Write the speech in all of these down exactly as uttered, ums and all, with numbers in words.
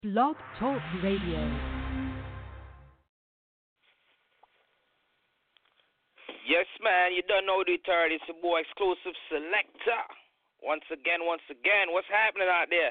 Blog Talk Radio. Yes, man, you don't know the third. It's your boy Exclusive Selector. Once again, once again, what's happening out there?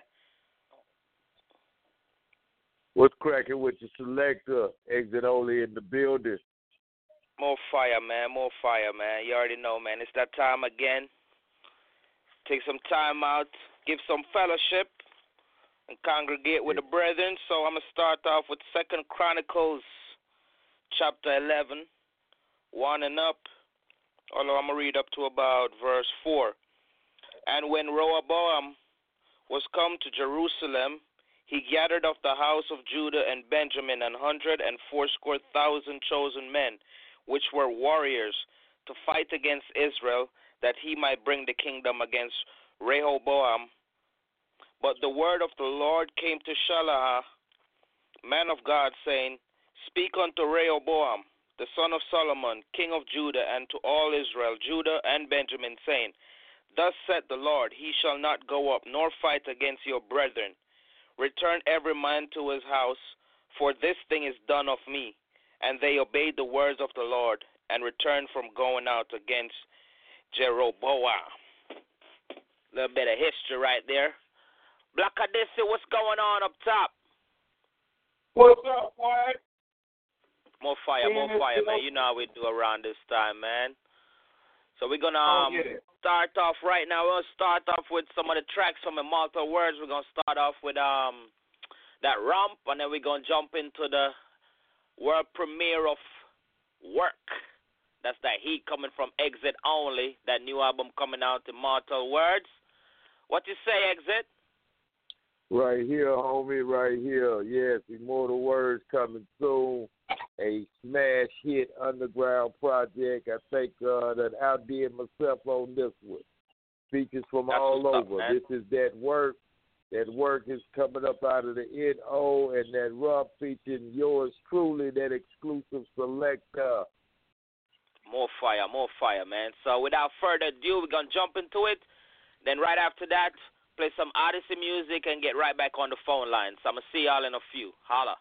What's cracking with your Selector? Exit only in the building. More fire, man, more fire, man. You already know, man. It's that time again. Take some time out, give some fellowship, and congregate with the brethren. So I'm going to start off with Second Chronicles, chapter eleven, one and up. Although I'm going to read up to about verse four. And when Rehoboam was come to Jerusalem, he gathered of the house of Judah and Benjamin an hundred and fourscore thousand chosen men, which were warriors, to fight against Israel, that he might bring the kingdom against Rehoboam. But the word of the Lord came to Shalaha, man of God, saying, Speak unto Rehoboam, the son of Solomon, king of Judah, and to all Israel, Judah and Benjamin, saying, Thus saith the Lord, he shall not go up, nor fight against your brethren. Return every man to his house, for this thing is done of me. And they obeyed the words of the Lord, and returned from going out against Jeroboam. A little bit of history right there. Black Odyssey, what's going on up top? What's up, boy? More fire, more fire, man. You know how we do around this time, man. So we're going to um, oh, yeah. start off right now. We're going to start off with some of the tracks from Immortal Words. We're going to start off with um that Rump, and then we're going to jump into the world premiere of Work. That's that heat coming from Exit Only, that new album coming out, Immortal Words. What you say, Exit? Right here, homie, right here. Yes, Immortal Words coming soon. A smash hit underground project. I think uh, that I outdid myself on this one. Features from That's all over. Up, this is that Work. That Work is coming up out of the N O, and that Rump featuring yours truly, that Exclusive Selector. More fire, more fire, man. So without further ado, we're going to jump into it. Then right after that, play some Odyssey music and get right back on the phone line. So I'm going to see y'all in a few. Holla.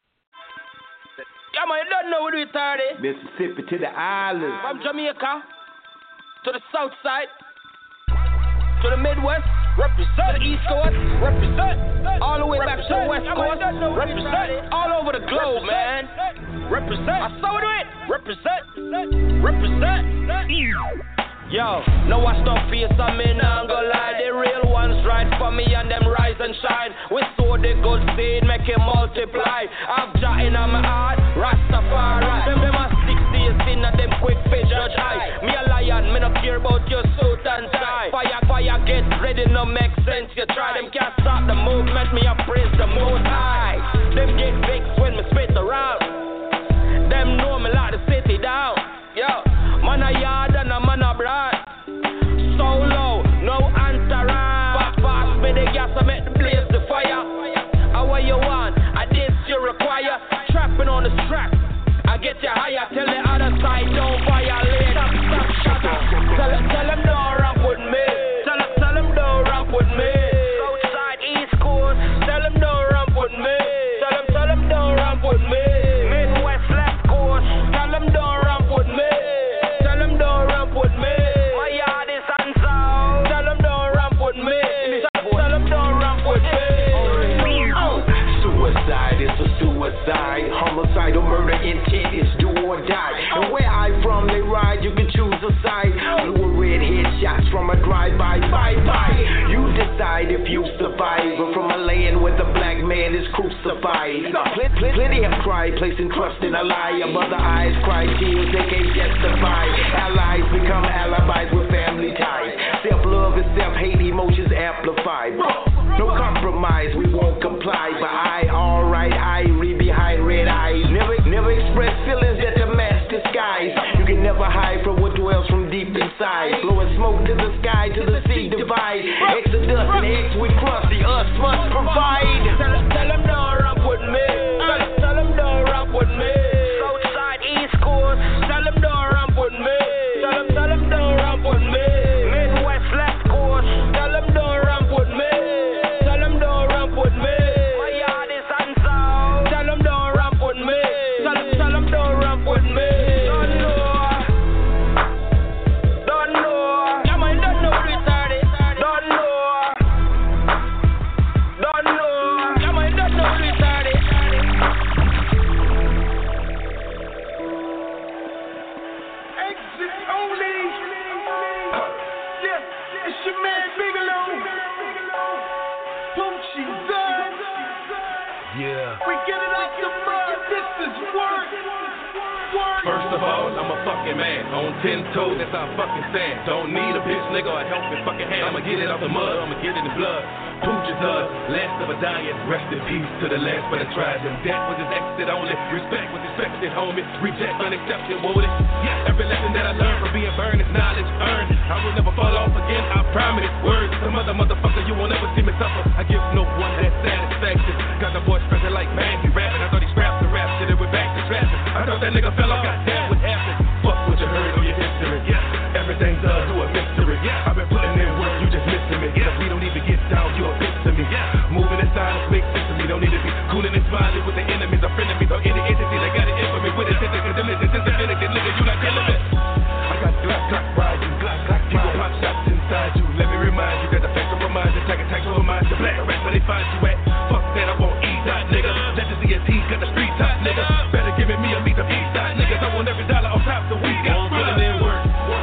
Yeah, man, you don't know what we thirty. Mississippi to the islands. From Jamaica to the south side to the Midwest. Represent East Coast. Represent all the way back to the West Coast. Represent all over the globe, man. Represent. I saw it. Represent. Represent. Yo, no watch no face on me, now I'm gonna lie. The real ones ride for me and them rise and shine. We sow the good seed, make it multiply. I've Jah in my heart, Rastafari. Them them a sixty sin and them quick face judge high. Me a lion, me no care about your suit and tie. Fire, fire, get ready, no make sense. You try, them can't stop the movement. Me a praise the most high. Them get vexed when me spit around. Them know me like the city down. Yo, man a yard and a man a brand. Solo, no entourage. Pass, pass me the gas and make the blaze the fire. How what you want, I this you require. Trapping on the track, I get you higher. Tell the other side don't violate. Stop, stop, shut up. Tell, tell them don't rap with me. Tell, tell them don't rap with me. Southside, East Coast, tell them don't rap with me. Tell them, tell them don't rap with me. Midwest, left coast, tell them don't rap with me. Tell them don't rap with me. My yard is unsound. Tell them don't rap with me. Tell them don't rap with me. Suicide is a suicide. Homicidal murder intent is do or die. And where I from, they ride, you can choose a side. Blue or red headshots from a drive-by, bye-bye. You decide if you survive. Or from a land where the black man is crucified. Pl- pl- plenty have cried, placing trust in a lie. Mother eyes cry tears, they can't justify. Allies become alibis with family ties. Self-love and self-hate emotions amplified. No compromise, we won't comply. But I, alright, I read behind red eyes. Never, never express feelings that the mask disguise. You can never hide from what dwells from deep inside. Blowing smoke to the sky, to the sea divide. Exodus and X with crust, the us must provide. Tell, tell them don't rap with me. Tell, tell them don't rap with me. Southside, East Coast, tell them don't rap with me. Tell them, tell them don't rap with me. Midwest, left coast, tell them don't rap with me. Tell them don't rap with me. My Yeah. We get it out the mud. This is work. First of all, I'm a fucking man. On ten toes, that's how I fucking stand. Don't need a bitch nigga or a helping fucking hand. I'ma get it out the mud, I'ma get it in the blood. Pooch's hug, last of a dying. Rest in peace to the last but I tried them. Death was his exit only. Respect was expected, homie. Reject unaccepted, won't it? Yeah, every lesson that I learned from being burned is knowledge earned. I will never fall off again, I promise. Words, some other motherfucker, you won't ever see me suffer. I give no one that satisfaction. Got the voice present like man, he rapping. I thought he scrapped the rap, shit, it went back to trapping. I thought that nigga fell off, goddamn, what happened? Fuck what you heard on your history. Yeah, everything's uh, to a mystery. Yeah, I've been putting in work, you just missing me. Yeah, we don't even get down, you a bitch to me. Yeah, moving in silence makes sense to me. Don't need to be cooling and smiling with the enemies or frenemies or any entity that got it in for me. With it, this is delicious, this is divinity, nigga, you not killing it. I got Glock, Glock, riding, Glock, Glock, you gon' pop shots inside you. Let me remind you that the facts will remind you. Tag attack to remind you. Black rats where they find you at. Fuck that, I won't eat that, nigga. Let the C S T got the street top, nigga. Better give it me a meet the east side, niggas. I want every dollar on top the week. I'm putting in work.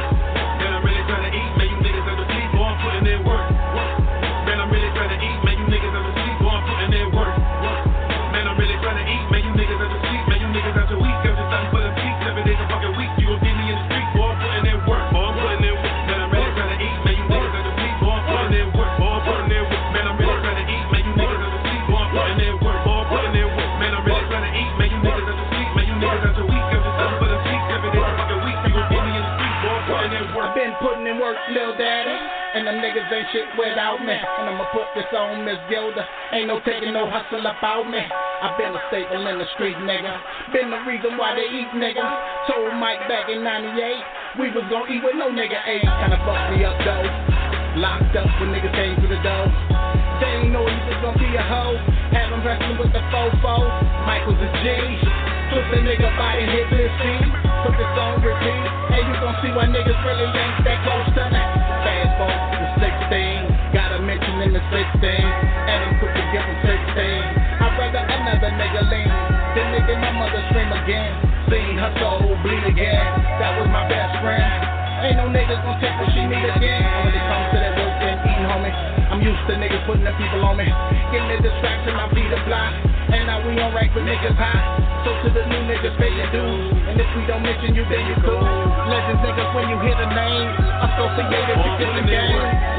Man, I'm really trying to eat, man, you niggas are the sleep. Boy, I'm putting in work. Man, I'm really trying to eat, man, you niggas are the sleep. Boy, I'm putting in work. Man, I'm really trying to eat, man, you niggas are the sleep. Man, you niggas are the weak. I'm just done for the peak. Seven days a fucking week. You gon' get me in the street. Boy, I'm putting in work. Boy, I'm putting in work. Man, I'm really trying to eat, man, you niggas are the sleep. Boy, I'm putting in work. Boy, I'm putting in work. Man, I'm really trying to eat, man, you niggas are the sleep. Boy, I'm putting in work. Boy, I'm putting in work. Man, I'm really trying to eat, man, you niggas are the sleep. Man, you niggas are the weak. I'm just done for the peak. Seven days a fucking week. You gon' get me in the street. Boy, I'm putting in work. I've been putting in work, Lil Daddy, and them niggas ain't shit without me. And I'ma put this on Miss Gilda. Ain't no taking no hustle about me. I've been a staple in the street, nigga. Been the reason why they eat, nigga. Told Mike back in ninety-eight we was gon' eat with no nigga ate. Kinda fucked me up though. Locked up when niggas came through the door. They ain't know he was gon' be a hoe. Had him wrestling with the fofo. Mike was a G. Flip the nigga body, hit this beat. Put this on repeat. Hey, you gon' see why niggas really ain't that close to me. Fast forward to sixteen. Gotta mention in the sixteen. And I'm quick to give him sixteen. I'd rather another nigga lean than nigga my mother scream again. Seen her soul bleed again. That was my best friend. Ain't no niggas gon' take what she need again. When it comes to that work and eating, homie, I'm used to niggas putting the people on me. Getting the distraction, my feet apply. And now we on rank with niggas high. So to the new niggas, pay your dues. And if we don't mention you, then you cool. Legends niggas, when you hear the name, associated with different games.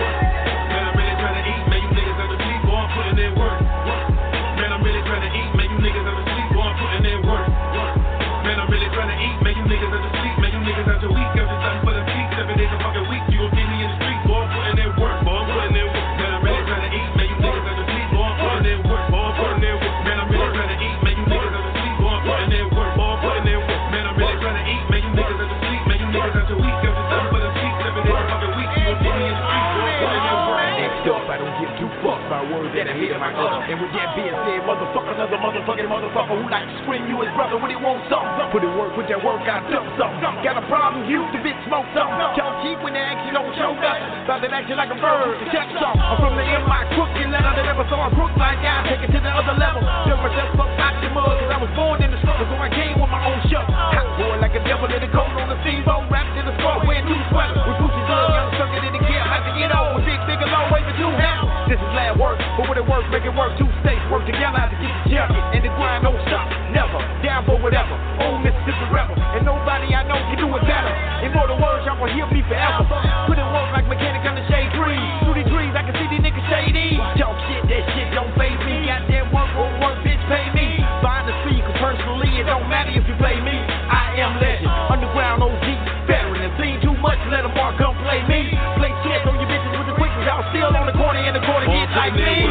Man, I'm really trying to eat, man, you niggas are the sleep. Boy, I'm putting in work. Man, I'm really trying to eat, man, you niggas are the sleep. Boy, I'm putting in work. Man, I'm really trying to eat, man, you niggas are the sleep. Man, you niggas are the weak. I'm just done for the peak. Seven days a fucking week. You gon' get me in the street. Boy, I'm putting in work. Boy, I'm putting in work. Man, I'm really trying to eat, man, you niggas are the sleep. Boy, I'm putting in work. Boy, I'm putting in work. Man, I'm really trying to eat, man, you niggas are the sleep. Boy, I'm putting in work. Boy, I'm putting in work. Man, I'm really trying to eat, man, you niggas are the sleep. Man, you niggas are the weak. I'm just done for the peak. Seven days a fucking week. You gon' get me in the street. Boy, I'm putting in work. Next up, I don't give two fucks by words that I hear my other. And with that being said, motherfucker, another motherfucking motherfucker who like to scream you his brother when he wants something. Put in work, with that work, I dump something. Got a problem, you the bitch smoke something. Y'all cheap when they action don't show up. About that action like a bird, to catch something. I'm from the M I crooked letter that never saw a crook like I. Take it to the other level. Tell myself fuck out the mud, cause I was born in the struggle, so I came with my own show. Hot boy like a devil in the coat on the steamboat, wrapped in the scarf, wearing new sweater. With Gucci gloves, young sucker in the gear, like to get on with big nigga low, waving two hands. This is lab work, but when it works, make it work. Two states work together, I have to get the jacket. And the grind don't stop, never. Down for whatever. Old Mississippi rebel. And nobody I know can do it better. In more words, y'all gon' hear me forever. Put in work like mechanic on the shade trees. Through these trees, I can see these niggas shady. Talk shit, that shit don't faze me. Goddamn work, won't work, bitch, pay me. Find the speed, cause personally, it don't matter if you play me. I am legend. Underground O G, veteran. And seen too much, let them all come play me. Play shit on your bitches with the quickness. Y'all still on the corner, in the corner, get like me.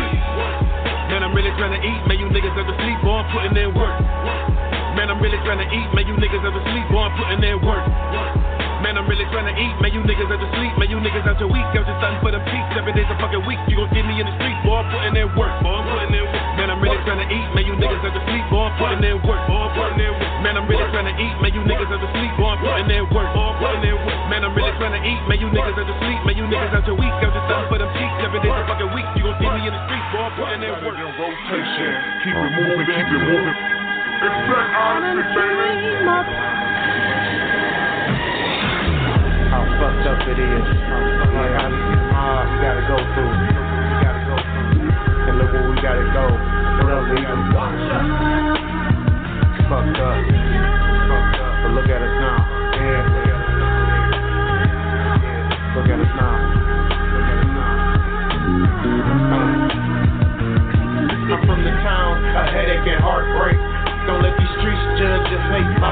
Man, I'm really trying to eat, man, you niggas are the sleep. Boy, I'm putting in work. Man, I'm really trying to eat, man, you niggas are the sleep. Boy, I'm putting in work. Man, I'm really trying to eat, man, you niggas are the sleep. Man, you niggas are the weak. I'm just done for the peak. Seven days a fucking week. You gon' get me in the street. Boy, I'm putting in work. Boy, I'm putting in work. Man, I'm really trying to eat, man, you niggas are the sleep. Boy, I'm putting in work. Boy, I'm putting in work. Man, I'm really trying to eat, man, you niggas are the sleep. Boy, I'm putting in work. Boy, I'm putting in work. Man, I'm really trying to eat, man, you niggas are the sleep. Man, you niggas are the weak. I'm just done for the peak. Seven days a fucking week. You gon' get me in the street. Boy, I'm putting in work. Rotation. Keep it moving, keep it moving. It's that honest, baby. How fucked up it is. Like how we gotta go through. We gotta go through. And look where we gotta go. What else we gotta go?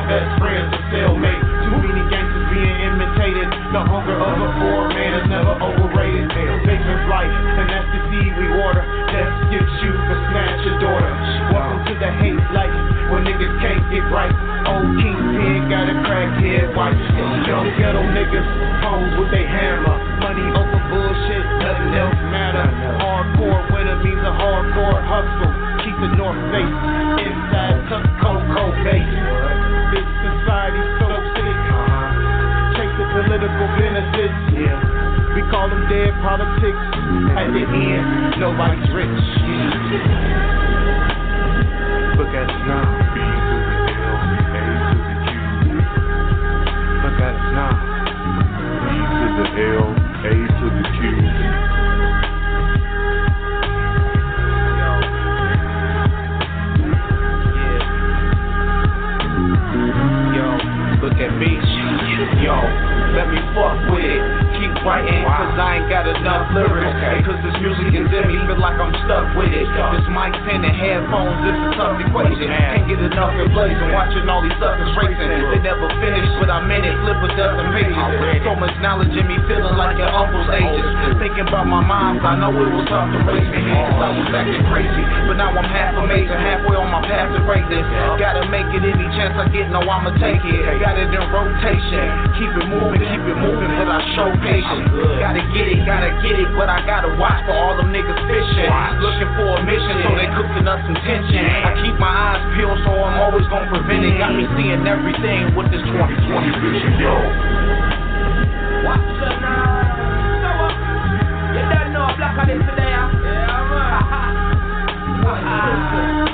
best friends are cellmates. Too many gangsters being imitated. The hunger of a poor man is never overrated. Patience life, and that's the seed we water. Death skips you for snatch your daughter. Welcome to the hate life, where niggas can't get right. Old kingpin got a crackhead wife. Young ghetto niggas pose with they hammer. Money over bullshit, nothing else matter. Hardcore winner means a hardcore hustle. Keep the North Face inside tuck Coco base. This society's so sick. Chase the political benefits. Yeah. We call them dead politics. At the end, nobody's rich. Look at us now. B to the L, A to the Q. Look at us now. B to the L, A to the Q. Yo, look at me, yo, let me fuck with it. Keep writing, cause I ain't got enough lyrics. Okay. Cause this music is in me, feel like I'm stuck with it. This mic, pen, and headphones, this is a tough equation. Can't get enough in blazing, watching all these suckers racing. They never finish, but I'm in it, flip a dozen pages. So much knowledge in me, feeling like your uncle's ages. Thinking about my moms, I know it was tough to raise me. Cause I was acting crazy, but now I'm half amazing, halfway on my path to greatness. Gotta make it any chance I get, no I'ma take it. Got it in rotation, keep it moving, keep it moving, but I show patience. Gotta get it, gotta get it, but I gotta watch for all them niggas fishing. Looking for a mission, so they cooking up some tension. I keep my eyes peeled, so I'm always gonna prevent it. Got me seeing everything with this twenty twenty vision, yo. Watch the night. So what? You don't know black on this today, huh? Yeah, man.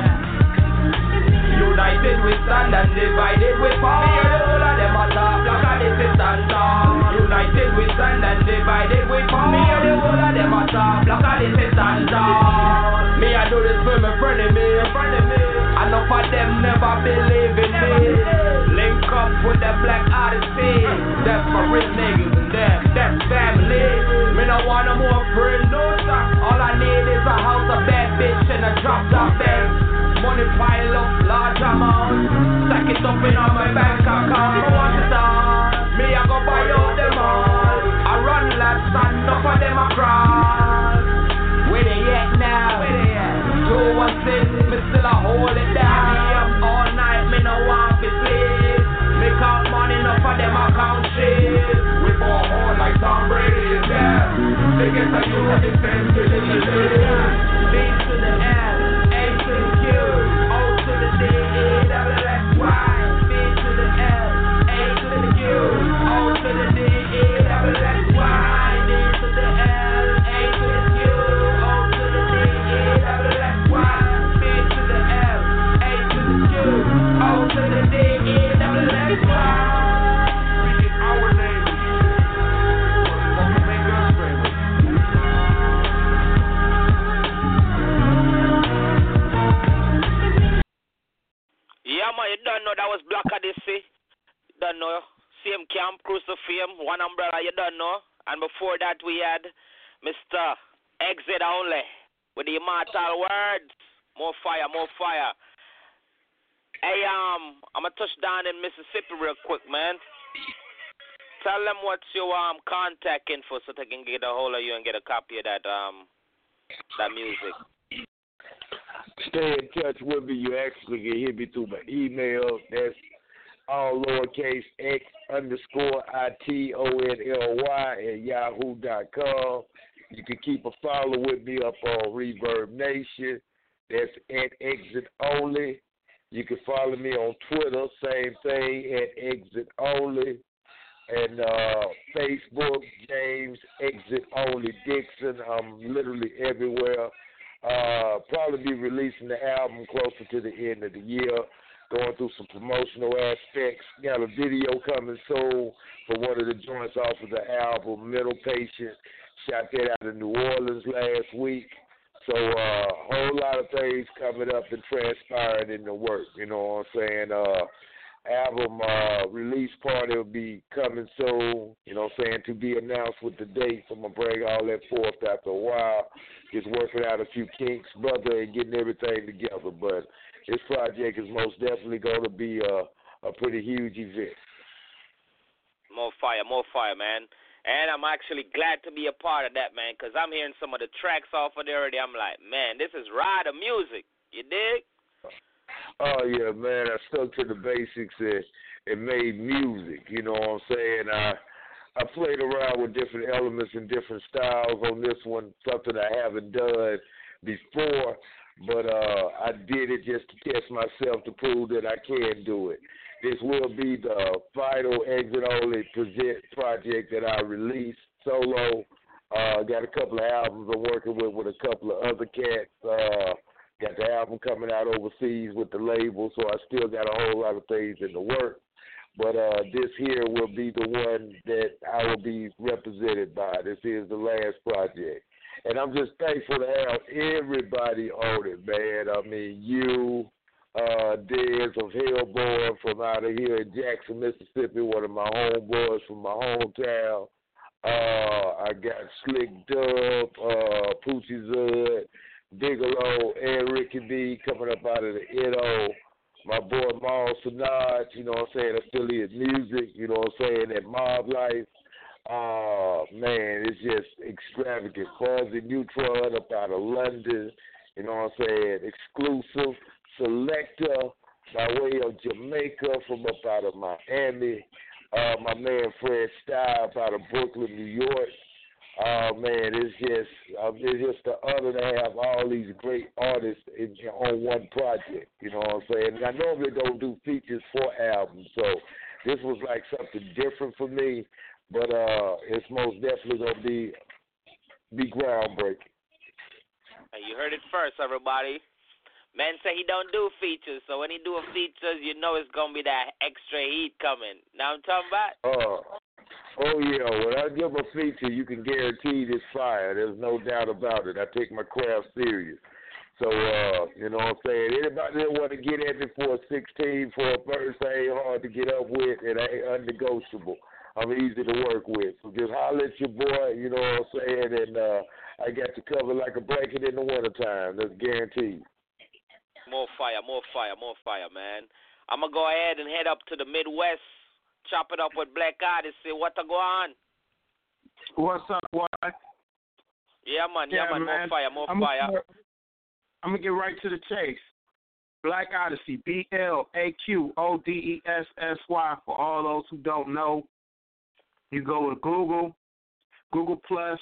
United we stand and divided we fall. Me and the whole of them are top, black on this is stand tall. United we stand and divided we fall. Me and the whole of them are top, black on this is stand tall. Me I do this for my friend of me, enough of them never believe in me. Link up with the black artistry. That's for real niggas and them, that's family. Me no want no more friends, no sir. All I need is a house, a bad bitch, and a drop top bed. Money pile up, large amount. Stack it up in on my bank account. I want it all. Me I go buy all them all. I run lads and enough of them a crawl. Where they at now? Where they at? Do what's it, me still a hold it down. Me up all night, me no want to sleep. Me count money, enough of them a count shit. We ball hard like Tom Brady is there. They get the you at the fence, to the B to the L, A to the Q, O to the D, E, double X, Y. B to the L, A to the Q, O to the D, E, double X, Y. D to the L, A to the Q, O to the D, E, double X, Y. B to the L, A to the Q, O to the D, E, double X, Y. Speaking our name. Yeah, man, you don't know that was Black Odyssey. You don't know. Same camp, Crucifix, One Umbrella, you don't know. And before that, we had Mister Exit Only with the immortal words. More fire, more fire. Hey, um, I'm going to touch down in Mississippi real quick, man. Tell them what's your um contact info so they can get a hold of you and get a copy of that um that music. Stay in touch with me. You actually can hit me through my email. That's all lowercase x underscore I T O N L Y at yahoo dot com. You can keep a follow with me up on Reverb Nation. That's at Exit Only. You can follow me on Twitter, same thing, at Exit Only. And uh, Facebook, James Exit Only Dixon. I'm literally everywhere. Uh, probably be releasing the album closer to the end of the year, going through some promotional aspects. Got a video coming soon for one of the joints off of the album, Mental Patient. Shot that out of New Orleans last week. So a uh, whole lot of things coming up and transpiring in the work, you know what I'm saying? Uh, album uh, release party will be coming soon, you know what I'm saying, to be announced with the dates. I'm going to bring all that forth after a while. Just working out a few kinks, brother, and getting everything together. But this project is most definitely going to be a, a pretty huge event. More fire, more fire, man. And I'm actually glad to be a part of that, man, because I'm hearing some of the tracks off of there already. I'm like, man, this is rider music. You dig? Oh, yeah, man. I stuck to the basics and, and made music. You know what I'm saying? I I played around with different elements and different styles on this one, something I haven't done before, but uh, I did it just to test myself to prove that I can do it. This will be the final exit-only present project that I release solo. Uh, got a couple of albums I'm working with with a couple of other cats. Uh, got the album coming out overseas with the label, so I still got a whole lot of things in the works. But uh, this here will be the one that I will be represented by. This is the last project. And I'm just thankful to have everybody on it, man. I mean, you, uh, Dez of Hellborn from out of here in Jackson, Mississippi, one of my homeboys from my hometown. Uh, I got Slick Dub, uh, Poochie Zud, Bigelow, and Ricky B coming up out of the N O. My boy Maul Sinaj, you know what I'm saying, affiliate music, you know what I'm saying, that Mob Life. Uh, man, it's just extravagant. Fuzzy Neutron up out of London, you know what I'm saying, exclusive selector by way of Jamaica from up out of Miami. Uh, my man Fred Style out of Brooklyn, New York. Uh, man, it's just uh, it's just an honor to have all these great artists in, on one project. You know what I'm saying? And I normally don't do features for albums, so this was like something different for me. But uh, it's most definitely gonna be be groundbreaking. You heard it first, everybody. Man say he don't do features, so when he do a features, you know it's gonna be that extra heat coming. Now I'm talking about. Uh, Oh, yeah, when I give a feature, you can guarantee this fire. There's no doubt about it. I take my craft serious. So, uh, you know what I'm saying? Anybody that want to get at me for a sixteen, for a verse, I ain't hard to get up with, and I ain't unnegotiable. I'm easy to work with. So just holler at your boy, you know what I'm saying, and uh, I got you covered like a blanket in the wintertime. That's guaranteed. More fire, more fire, more fire, man. I'm going to go ahead and head up to the Midwest. Chop it up with Black Odyssey. What to go on? What's up, boy? Yeah, man. Yeah, yeah man. man. More fire, more I'm fire. Gonna, I'm going to get right to the chase. Black Odyssey, B L A Q O D E S S Y. For all those who don't know, you go to Google, Google Plus,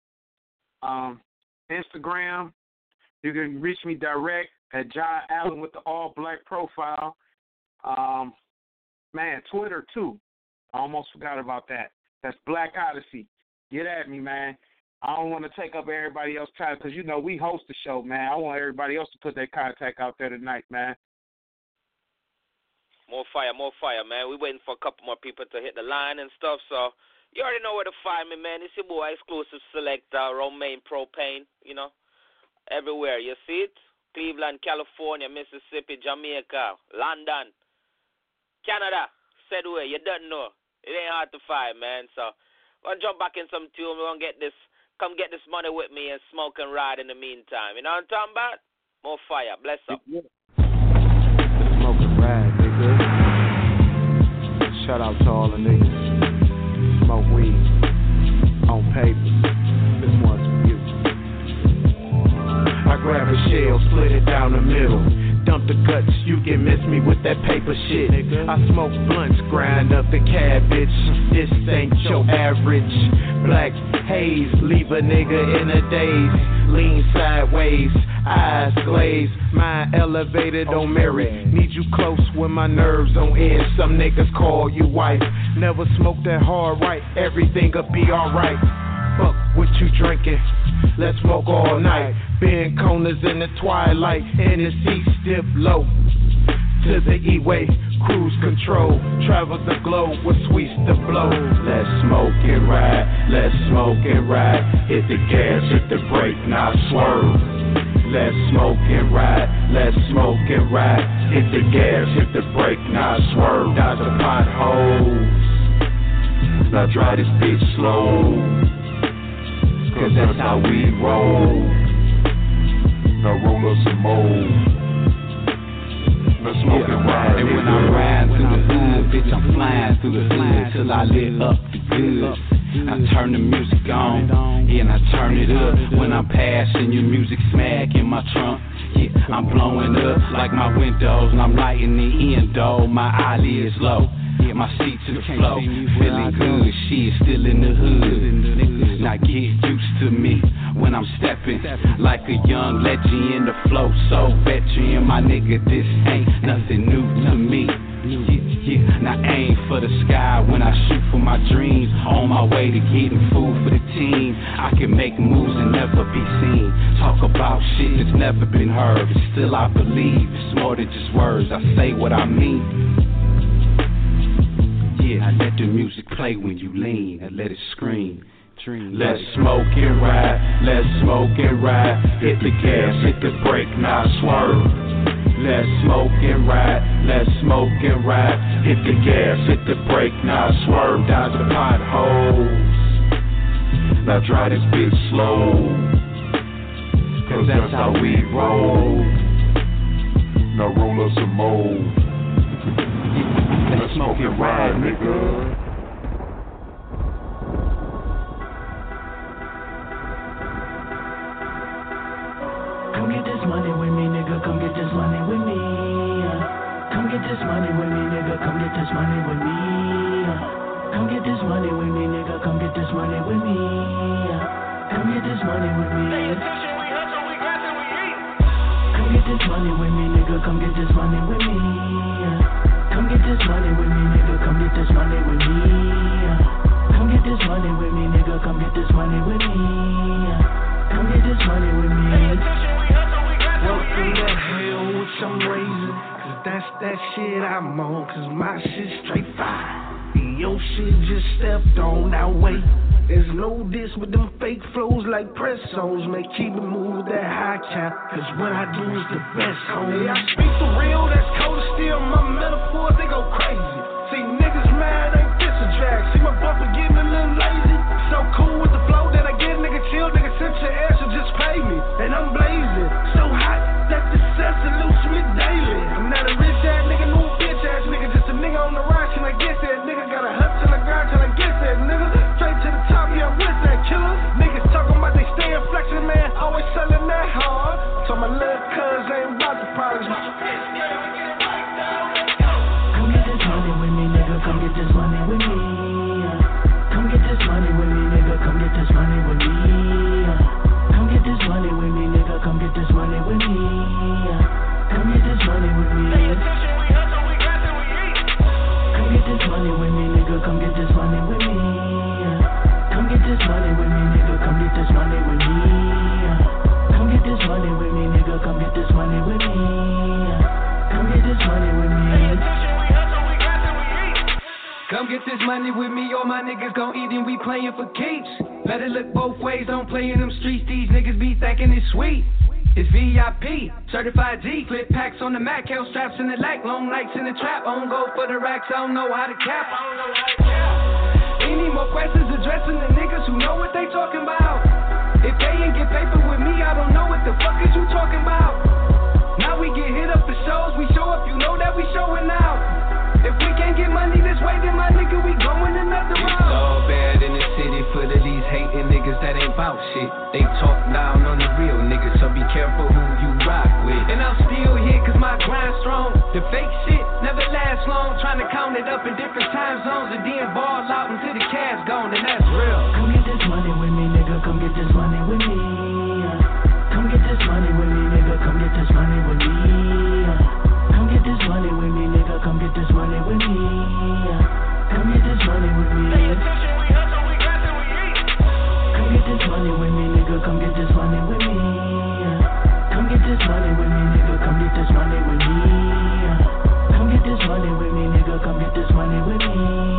um, Instagram. You can reach me direct at Jai Allen with the all-black profile. Um... Man, Twitter, too. I almost forgot about that. That's Black Odyssey. Get at me, man. I don't want to take up everybody else's time because, you know, we host the show, man. I want everybody else to put their contact out there tonight, man. More fire, more fire, man. We're waiting for a couple more people to hit the line and stuff, so you already know where to find me, man. It's your boy, exclusive selector, Romaine Propane, you know, everywhere. You see it? Cleveland, California, Mississippi, Jamaica, London, Canada, said way, you don't know. It ain't hard to find, man. So, I'm going to jump back in some tune. We're going to get this, come get this money with me and smoke and ride in the meantime. You know what I'm talking about? More fire. Bless up. Smoke and ride, nigga. Shout out to all the niggas. Smoke weed on paper. This one's for you. I grab a shell, split it down the middle. Dump the guts, you can miss me with that paper shit. I smoke blunts, grind up the cabbage. This ain't your average black haze. Leave a nigga in a daze. Lean sideways, eyes glazed. Mind elevated on merit. Need you close when my nerves on edge. Some niggas call you wife. Never smoke that hard right. Everything'll be alright. Fuck what you drinking. Let's smoke all night. Bend corners in the twilight. And the seat stiff low. To the E-way, cruise control. Travel the globe with sweets to blow. Let's smoke and ride. Let's smoke and ride. Hit the gas, hit the brake, now swerve. Let's smoke and ride. Let's smoke and ride. Hit the gas, hit the brake, now swerve. Dodge the potholes. Now drive this bitch slow. Cause that's how we roll. Now roll us some more. Let's smoke and ride. And when I ride to the hood, bitch, I'm flying through the hood till I lit up the goods. I turn the music on, yeah, and I turn it up. When I'm passing your music smack in my trunk, yeah, I'm blowing up like my windows, and I'm lighting the endo. My eyelids low, yeah, my seat to the floor, feeling good. She is still in the hood. Now get used to me when I'm stepping like a young legend in the flow. So veteran, my nigga, this ain't nothing new to me. Yeah, yeah, now aim for the sky when I shoot for my dreams. On my way to getting food for the team. I can make moves and never be seen. Talk about shit that's never been heard, but still I believe it's more than just words. I say what I mean. Yeah, I let the music play when you lean. I let it scream. Let's smoke and ride, let's smoke and ride. Hit the gas, hit the brake, now swerve. Let's smoke and ride, let's smoke and ride. Hit the gas, hit the brake, now swerve. Dodge the potholes. Now drive this bitch slow, cause that's how we roll. Now roll us some more. Let's smoke and ride, nigga. Come get this money with me, nigga, come get this money with me. Come get this money with me, nigga, come get this money with me. Come get this money with me, nigga, come get this money with me. Come get this money with me. Pay attention, we hustle, we grind and we eat. Come get this money with me, nigga, come get this money with me. Come get this money with me, nigga, come get this money with me. Come get this money with me, nigga, come get this money with me. Come get this money with me. Pay attention, we hustle, we grind and we eat. Welcome to hell with some raisins, cause that's that shit I'm on, cause my shit straight fire. Your shit just stepped on that way. There's no diss with them fake flows like press songs. May keep it move that high cap, cause what I do is the best, homie. Yeah, I speak for real, that's cold steel. My metaphors, they go crazy. See niggas mad, ain't this a drag. See my bumper getting a little lazy. So cool with the flow that I get, nigga chill, nigga sent your ass and just pay me. And I'm blazing, so hot that the cess salutes me daily. I'm not a rich ass nigga, no bitch ass nigga, just a nigga on the rise till I get there. Nigga got a hustle till I grind till I get there, nigga. Straight to the top, yeah, I'm with that killer. Niggas talking about they staying flexing, man, always selling that hard. Told my little cuz ain't about the problems. Come get this money with me, nigga, come get this money with me. Come get this money with me, nigga, come get this money with me. Come get this money with me, nigga, come get this money with me. Come get this money with me. Pay attention, we hustle, we grind and we eat. Come get this money with me, nigga, come get this money with me. Come get this money with me, nigga, come get this money with me. Come get this money with me, nigga, come get this money with me. Come get this money with me. Pay attention, we hustle, we grind and we eat. Come get this money with me, all my niggas gon' eat and we playin' for keeps. Let it look both ways, don't play in them streets, these niggas be thinking it's sweet. It's V I P, certified G, clip packs on the Mac, hell straps in the lack, long nights in the trap, on go for the racks, I don't know how to cap. I don't know how to cap. Any more questions addressing the niggas who know what they talking about? If they ain't get paper with me, I don't know what the fuck is you talking about. Now we get hit up for shows, we show up, you know that we showing out. If we can't get money this way, then my nigga, we going another route. It's all bad in the city for the these hating niggas that ain't bout shit. They talk down on the real niggas, so be careful who you rock with. And I'm still here cause my grind strong. The fake shit never lasts long. Trying to count it up in different time zones and then ball out until the cash gone, and that's real. Come get this money with me, nigga, come get this money with me. Come get this money with me, nigga, come get this money with me. Come get this money with me, nigga, come get this money with me. Come get this money with me. Pay attention, we hustle, we grind and we eat. Come get this money with me, nigga, come get this money with me. Come get this money with me, nigga, come get this money with me. Come get this money with me, nigga, come get this money with me.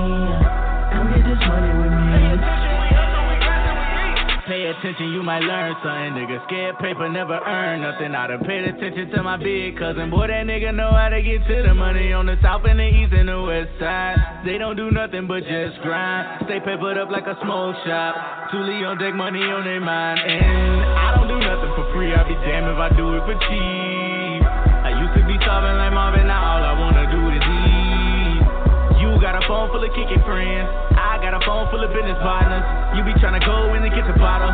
Come get this money with me. Pay attention, we hustle, we grind and we eat. Pay attention, you might learn something, nigga. Scared paper never earn nothing. I done paid attention to my big cousin. Boy, that nigga know how to get to the money on the south and the east and the west side. They don't do nothing but just grind. Stay papered up like a smoke shop. Toolie on deck, money on their mind. And I don't do nothing for free. I'll be damned if I do it for cheap. I used to be starving like Marvin, now all I wanna do is eat. You phone full of kicking friends. I got a phone full of business partners. You be tryna go in and get the bottle.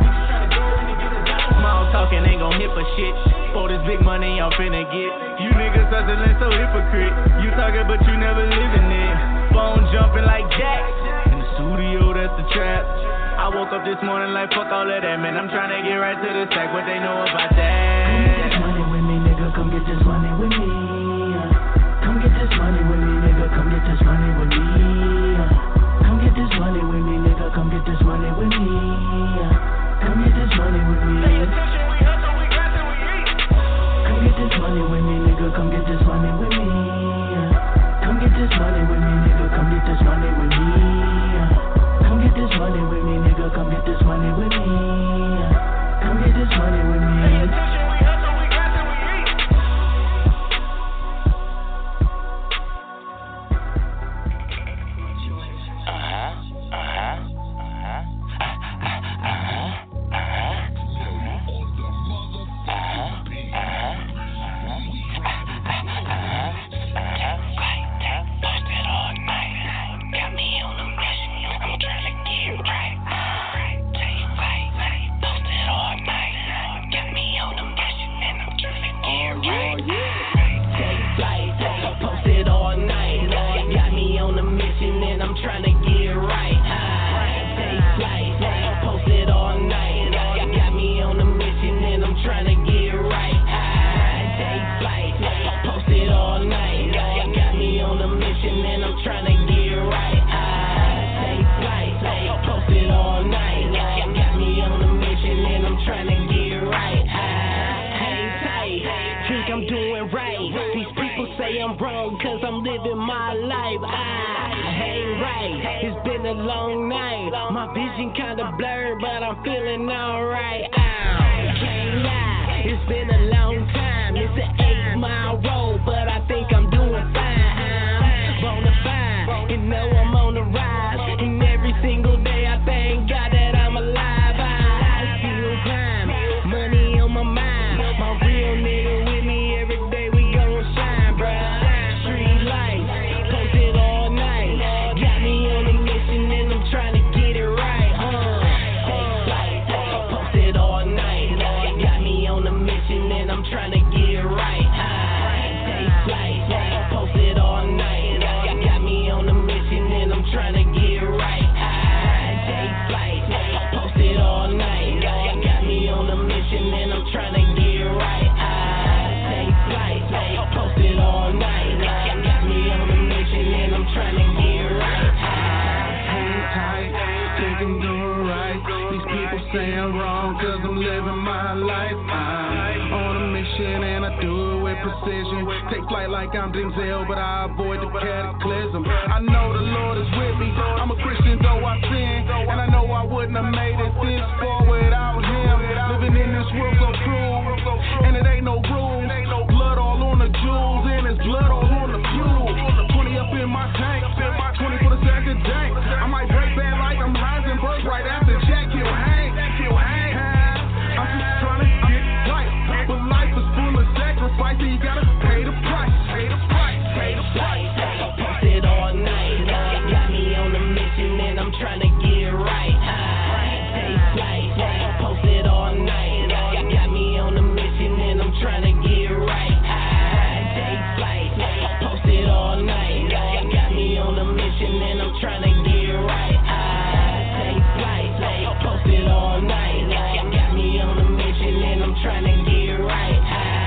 Small talking ain't gon' hit for shit. For this big money I'm finna get. You niggas hustling so hypocrite. You talking but you never living it. Phone jumping like Jack. In the studio, that's the trap. I woke up this morning like fuck all of that, man. I'm tryna get right to the sack. What they know about that? Come get this money with me, nigga. Come get this money with me. Come get this money with me, nigga. Come get this money with me. Come get this money with me, nigga. Come get this money with me. Come get this money with me. Pay attention, we hustle, we got till we eat. Come get this money with me, nigga. Come get this money with me. Come get this money with me, nigga. Come get this money with me. Come get this money with me, nigga. Come get this money with me. Come get this money with me. Pay attention, we hustle, we got till we eat. Uh-huh, uh-huh, uh-huh, uh-huh. I'm wrong cause I'm living my life. I ain't right, it's been a long night. My vision kinda blurred, but I'm feeling alright. I can't lie, it's been a long time. It's an eight mile road, but I think I'm doing fine. I'm bonafide, you know I'm on the rise. And every single day I thank God that I'm alive. I still grind, money on my mind. My real nigga with me every day, we gon' shine, bruh. Street lights, posted all night. Got me on a mission and I'm trying to get it right. Uh, take flights, posted all night. Got me on a mission and I'm trying to get it right. Take flights, posted all night. Got me on a mission and I'm trying to get it right. Take flights, posted all night. Got me on a mission and I'm trying to get it right. Take flights, posted all night. Got me on a mission and I'm trying to get it right. Hang tight, think I'm doing right. These people say I'm wrong cause I'm living my life. I'm on a mission and I do it with precision. Take flight like I'm Denzel, but I avoid the cataclysm. I know the Lord is with me. I'm a Christian though I sin, and I know I wouldn't have made it this far without Him. Living in this world so cruel, and it ain't no rules. Blood all on the jewels, and it's blood all on the fuel. twenty up in my tank, twenty for the second tank. I might break bad like I'm Heisenberg right after Jack Hill hang. I'm just trying to get right, but life is full of sacrifice, and you gotta pay the price. Pay the price. Pay the price. Posted all night. Got me on a mission and I'm trying to get right. Take flights. Posted all night. Got me on a mission and I'm trying to get right. Take flights. Posted all night. Got me on a mission and I'm trying to get right. Take flights. Posted all night. Got me on a mission and I'm trying to get right.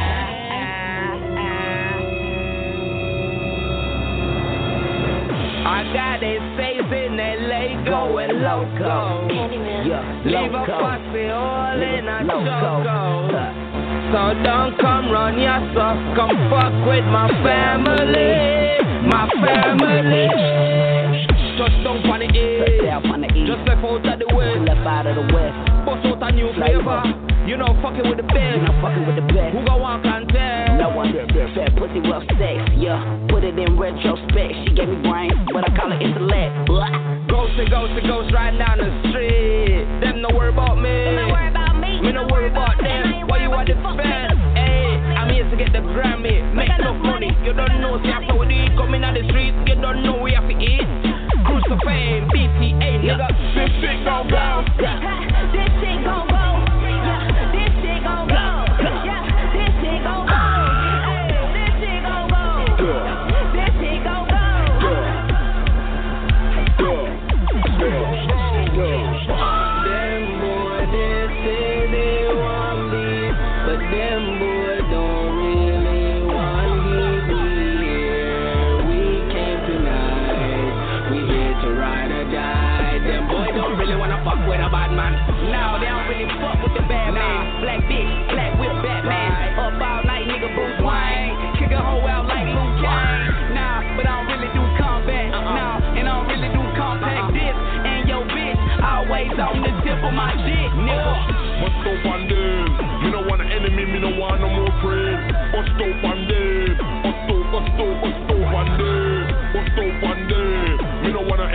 I got it safe in L A, going loco. Yeah, Leave a posse all in a choco. So don't come run yourself, come fuck with my family, my family. Just don't on the east, just left out of the west, left out of the west. Bust out a new flavor, you know fucking with the best, you know fucking with the best. Who gon' walk and tell? No one there, there, fair pussy, rough sex, yeah. Put it in retrospect, she gave me brains, but I call it intellect. Ghost to ghost to ghost right down the street. Them no worry about me. Them no worry about me. Me no worry about them. Why you want to defend? Hey, I'm here to get the Grammy, make enough money. You don't know, see after we do it, coming out the streets. You don't know we have to eat.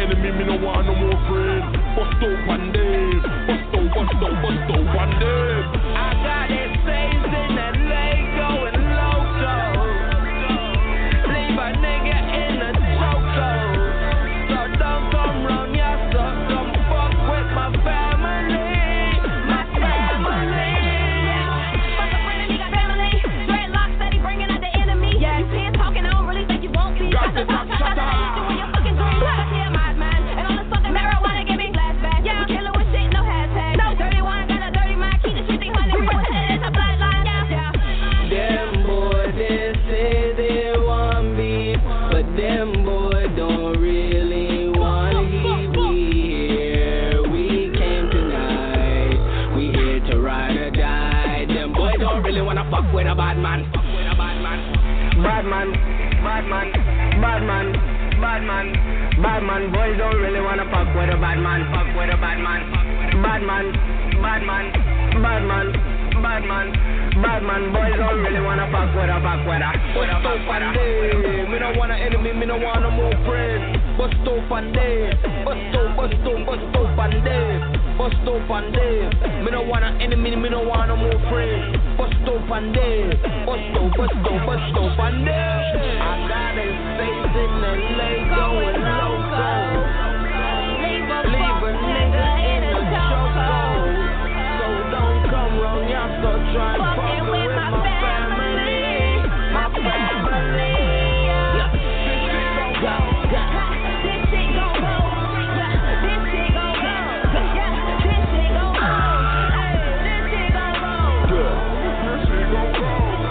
enemy, me no want no more friend. Bust up on them, bust up, bust up, bust up on them. I got it saved in that Lego and loco. Leave a nigga in the choco. So don't come round ya, so come fuck with my family. My family. Fuck a friend and you got family. Dreadlocks steady bringing out the enemy. Yeah. You can't talk and I don't really think you won't be. Got to talk, shut up. Doing your fucking dream. I see a madman. And all this fucking marijuana give me flashbacks. Yeah. We killing with shit, no hashtag. No. Dirty one, got a dirty mind. Keep the shit they hundred. It's a bloodline. Yeah. Yeah. Them boy, they say they want beef, but them boy don't really want heat. We here, we came tonight. We here to ride or die. Them boy don't really wanna fuck with a bad man. Fuck with a bad man. Bad man, bad man, bad man, bad man, bad man. Boys don't really wanna fuck with a bad man. Fuck with a bad man. Bad man, bad man, bad man, bad man. Bad man, boys don't really wanna fuck with a fuck with a. Bust up on them. Me don't want an enemy, me don't want no more friends. Bust up on them. Bust up, bust up, bust up on them. Bust up on them. Me don't want an enemy, me don't want no more friends. Bust up on them. Bust up, bust up, bust up on them. I got it saved in the Lego and loco. Leave a nigga in the choco. So don't come round, y'all so try to fuck with my family. My family. Yeah. This shit gon' go. This shit gon' go. This shit gon' go. This shit gon' go. This shit gon' go. This shit gon' go.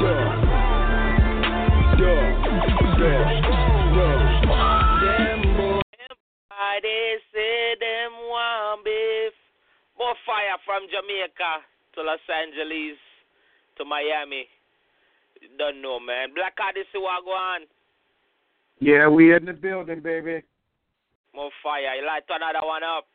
Yeah. Yeah. Yeah. Them boys, they say them want beef. More fire from Jamaica to Los Angeles to Miami. You don't know, man. Black Odyssey, what go on? Yeah, we in the building, baby. More fire. You like to another one up?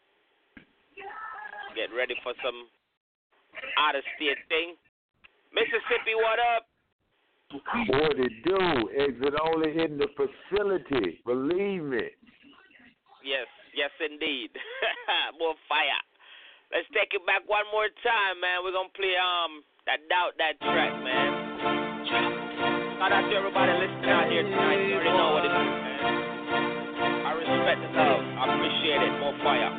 Get ready for some out of state thing. Mississippi, what up? What it do? Exit only in the facility. Believe me. Yes, yes, indeed. More fire. Let's take it back one more time, man. We're gonna play um that Doubt That track, man. Shout out to everybody listening out here tonight. You already know what it is, man. I respect the love. I appreciate it. More fire.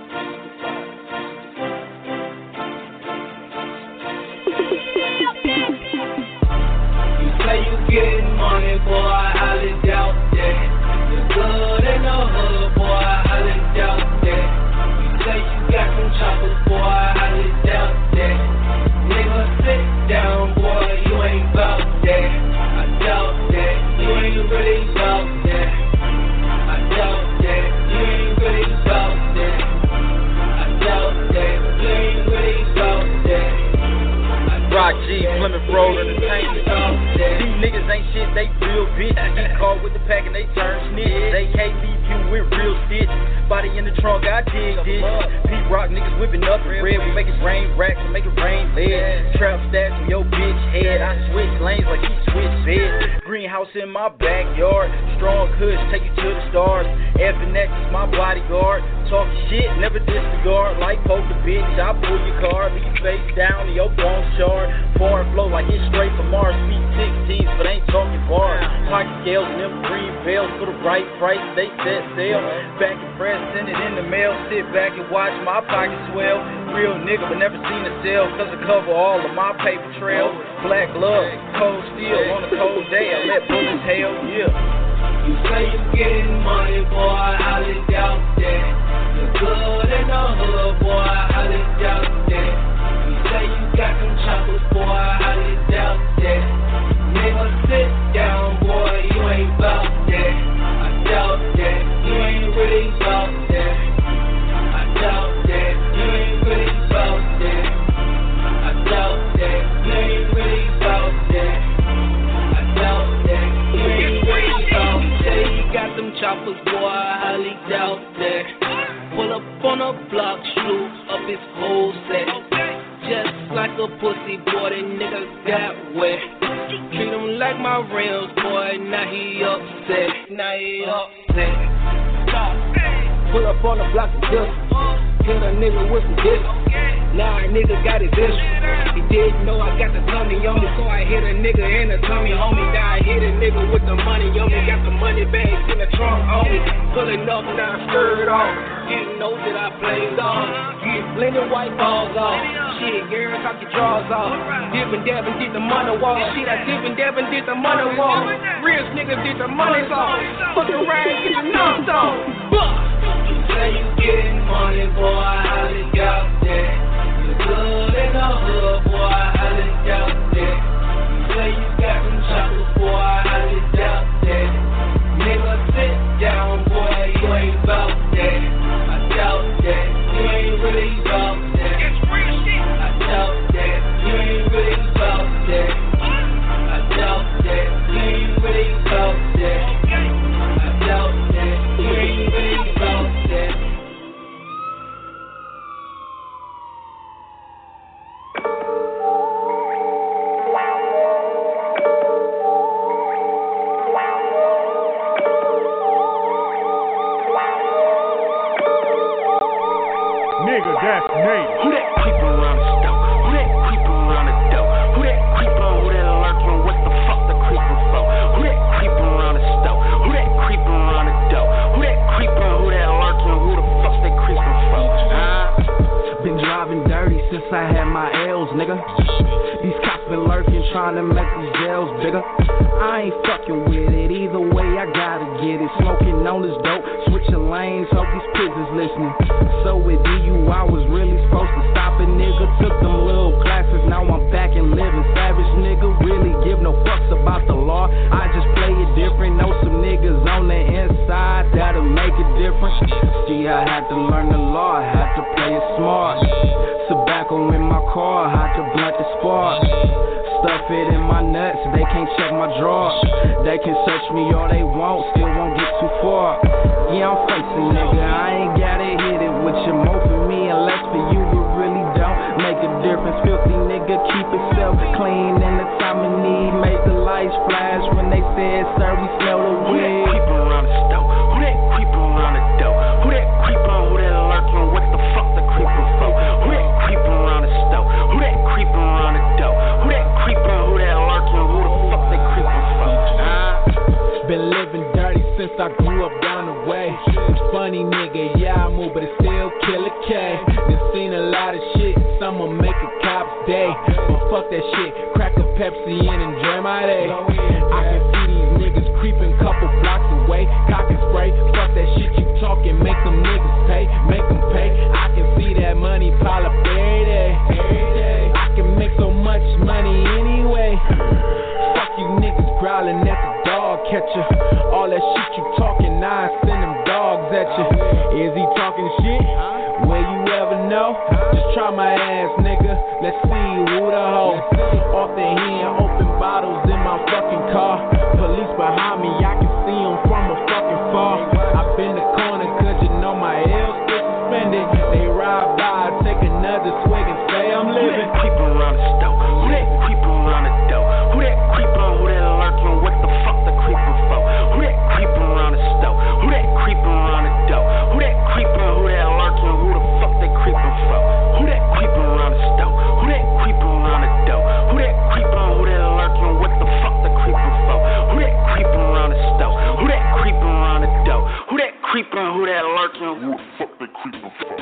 You say you getting money, boy, I highly doubt that. You're good in the hood, boy, I highly doubt that. You say you got some choppers, boy, I highly doubt that. Nigga, sit down, boy, you ain't bout that. I doubt that, you ain't really bout that. I doubt that, you ain't really bout that. I doubt that, you ain't really bout that. Rock G, Plymouth Road Entertainment. These niggas ain't shit, they real bitch. Get caught with the pack and they turn snitch. They can't leave you with real stitch. Body in the trunk, I dig this. Pete Rock niggas whipping up the red. We make it rain racks, we make it rain lead. Trap stacks on your bitch head. I switch lanes like he switch bed. Greenhouse in my backyard. Strong kush, take you to the stars. F and X is my bodyguard. Talk shit, never disregard. Like poker bitch, I pull your card. Leave you face down to your bone shard. Foreign flow like it's straight from Mars. Speed sixteens, but ain't talking bars. Pocket scales and them green bells for the right price. They set sail. Back and press, send it in the mail. Sit back and watch my pocket swell. Real nigga, but never seen a sale. Cause I cover all of my paper trails. Black glove, cold steel. On a cold day, I let bullets hail. Yeah. You say you getting money, boy, I highly doubt that. You're good in the hood, boy, I highly doubt that. You say you got some choppers, boy, I highly doubt that. Nigga, sit down, boy, you ain't bout that. I doubt that, you ain't really bout that. I doubt that, you ain't really bout that. I doubt that, you ain't really bout that. I doubt that, you ain't really bout that. Say you got them choppers, boy, I highly doubt that. Pull up on a block, shoot up his whole set. Just like a pussy, boy, that nigga got wet. Treat him like my rims, boy, now he upset. Now he upset. pull up on the block of dust. Hit a nigga with some dick. Now a nigga got his issue. He didn't know I got the money on me, so I hit a nigga in the tummy, homie. Now I hit a nigga with the money on me. Got the money bags in the trunk on me. Pulling up, now I skirt off. Didn't know that I played off. Get plenty white balls off. Shit, girl, talk your drawers off. Dip and dab and did the money walk. Shit, I dip and dab and did the money walk. Real nigga did the money talk. Fuck around, get the nuts off. You say you getting money, boy, I look out there. You good in the hood, boy, I look out there. You say you got some choppers, boy, I look out there. Nigga, sit down, boy, you ain't bout that. I doubt that, you ain't really bout that. I doubt that, you ain't really bout that. I doubt that, you ain't really bout that. I doubt that, you ain't really bout that. Nigga, that's Nate. Who that creepin' around the stove? Who that creepin' around the door? Who that creepin'? Who that lurkin'? What the fuck the creepin' for? Who that creepin' around the stove? Who that creepin' around the door? Who that creepin'? Who that lurkin'? Who the fuck they creepin' for? Huh? Been driving dirty since I had my L's, nigga. These cops been lurking, trying to make these jails bigger. I ain't fucking with it, either way I gotta get it. Smoking on this dope, switching lanes, hope these prisons listening. So with D U I was really supposed to stop a nigga. Took them little classes, now I'm back and living savage, nigga. Really give no fucks about the law, I just play it different. Know some niggas on the inside that'll make it different. See, I had to learn the law, I had to play it smart. Tobacco in my car, had to blunt the spark. Stuff it in my nuts, they can't check my drawers. They can search me all they want, still won't get too far. Yeah, I'm facing, nigga, I ain't gotta hit it with you. More for me, unless for you, it really don't make a difference. Filthy nigga, keep it self clean in the time of need. Make the lights flash when they said, sir, we smell the weed. Who that creepin' around the stove? Who that creepin' around the door? Who that creepin'? Who that lurkin'? What the fuck the creepin' for? Who that creepin' around the stove? Who that creepin' around the door? Who that creepin'? Who that lurkin'? Who the fuck they creepin' for? Huh? Been living dirty since I grew up down the way. Funny nigga, yeah I move, but it's still Killer K. Done seen a lot of shit, some'll make a cop's day. But fuck that shit, crack a Pepsi in and enjoy my day. I can see these niggas creeping couple blocks away. Cock and spray, fuck that shit you talking, make them niggas pay, make them pay. I can see that money pile up every day. I can make so much money anyway. Fuck you niggas growling at the dog catcher. All that shit you talking, now I send them dogs at you. Is he talking shit? Will you ever know? Just try my ass, nigga. Let's see who the hoe. Off the hand, open bottles in my fucking car. Police behind me, I can see them from a fucking far. I've been the corner, cause you know my L's still suspended. They ride by, take another swig and say I'm living. Who that creepin' around the stove? Who that creepin' around the door? Who that creepin'? Who that lurkin'? What the fuck the creepin' for? Who that creepin' around the stove? Who that creepin' around the door? Who that creepin'? Who that lurkin'? Who the fuck they creepin' for? Who that creepin' around the stove? Who that creepin' around the door? Who that creepin'? Who that lurkin'? What the fuck they creepin' for? Who that creepin' around the stove? Who that creepin' around the door? Who that creepin'? Who that lurkin'? Who the fuck they creepin' for?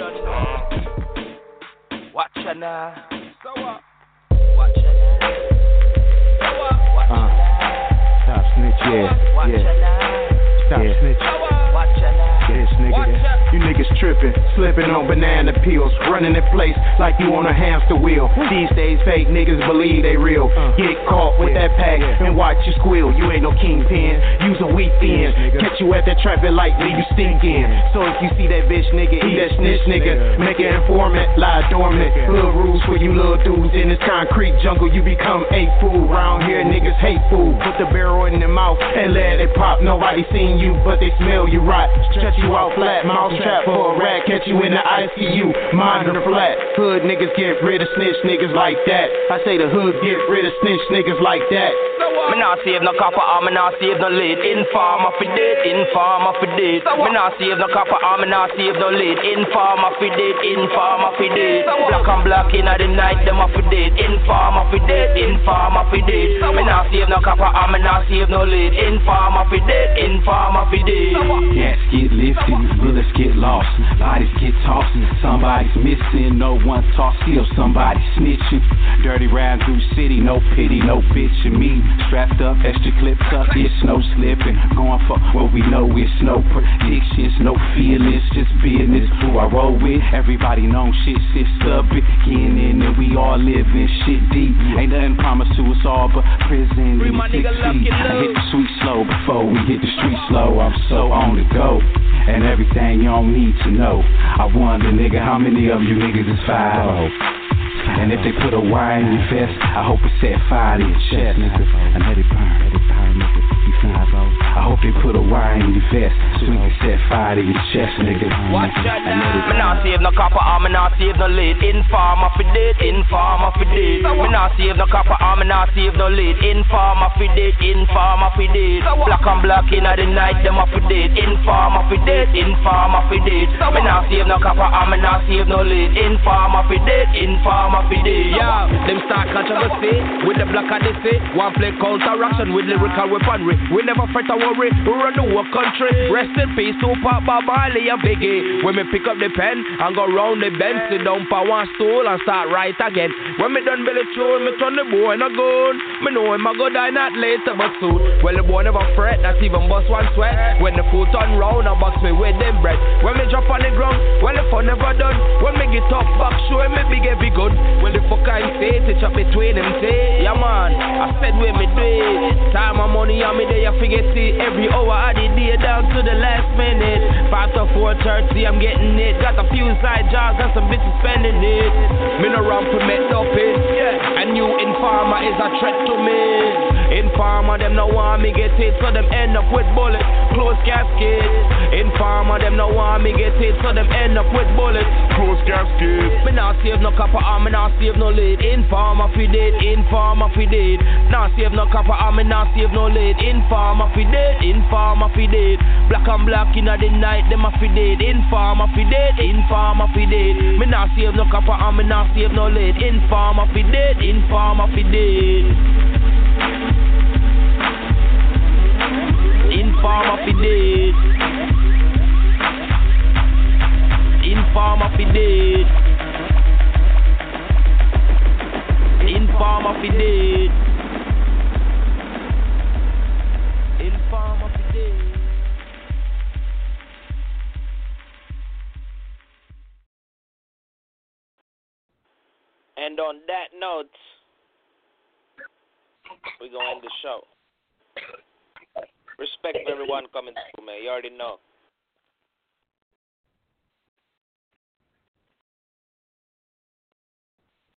Watch ya now. So up. Watch ya now. So up. Watch ya now. Stop snitch, yeah, Watch ya yeah. now. Stop snitch. Watch ya now. This nigga, you niggas trippin', slipping on banana peels, running in place like you on a hamster wheel. These days, fake niggas believe they real. Get caught with that pack and watch you squeal. You ain't no kingpin, use a weak thin. Catch you at that traffic light, leave you stinking. So if you see that bitch nigga, eat that snitch nigga. Make an informant, lie dormant. Little rules for you little dudes in this concrete jungle. You become ape food. Round here, niggas hate food. Put the barrel in their mouth and let it pop. Nobody seen you, but they smell you rot. Stretch you out flat, mouse trap for a for a rat, catch you in the I C U, mind on the flat. Hood niggas get rid of snitch niggas like that. I say the hood get rid of snitch niggas like that. Me nah save no copper, or me nah save no lead. Informer fi dead, informer fi dead. Me nah save no copper, or me nah save no lead. Informer fi dead, informer fi dead. Black and black inna the night, them a fi dead. Informer fi dead, informer fi dead. Me nah save no copper, or me nah save no lead. Informer fi dead, informer fi dead. Gas get lifted, bullets get lost, bodies get tossed. Somebody's missing, no one talks, still somebody snitching. Dirty round through city, no pity, no bitching me. Strapped up, extra clips up, it's no slipping. Going for what we know, it's no predictions, no feelings, just business. Who I roll with, everybody knows shit sits up, beginning, and we all living shit deep. Ain't nothing promised to us all but prison and six feet. I hit the sweet slow before we hit the street slow. I'm so on the go, and everything you don't need to know. I wonder, nigga, how many of you niggas is five oh? And if they put a wire in your vest, I hope it set fire to your chest, nigga. And let it burn, let it burn, nigga. You five oh. I hope they put a wire in your vest so we can set fire to your chest, nigga. Watch that now. Me nah save no copper, or me nah save no lead. Informer fi dead, informer fi dead. Me nah save no copper, or me nah save no lead. Informer fi dead, informer fi dead. Black and black inna the night, them a fi dead. Informer fi dead, informer fi dead. Me nah save no copper, or me nah save no lead. Informer fi dead, informer fi dead. Yeah, them start controversy with the black and they say one play counteraction with lyrical weaponry. We never fret or worry, we run the whole country. Rest in peace to Pop Bob Marley and Biggie. When me pick up the pen and go round the bend, sit down for one stool and start right again. When me done belly tune, me turn the boy in a gun. Me know him a go die not later but soon. Well the boy never fret, not even bust one sweat. When the foot turn round and bust me with them bread. When me drop on the ground, well the fun never done. When me get up back, show me big heavy gun. When the fuck I say, touch up between them say, yeah man, I said where me do it. Time and money on me there, you forget it. Every hour of the day down to the last minute. Five to four thirty, I'm getting it. Got a few side jobs and some bitches spending it. Me no run for met up it. Yeah. A new informer is a threat to me. Informer them no want me get it, so them end up with bullets. Close casket. Informer them no want me get it, so them end up with bullets. Close casket. Me nah save no copper, or me nah save no lead. Informer fi dead, informer fi dead. Nah save no copper, or me nah save no lead. Informer fi dead, informer fi dead. Black and black inna the night, them a fi dead. Informer fi dead, informer fi dead. Me nah save no copper, or me nah save no lead. Informer fi dead, informer fi dead. Informer fi dead. Informer fi dead. Informer fi dead. Informer fi dead. And on that note, we're going to end the show. Respect for everyone coming through, man. You already know.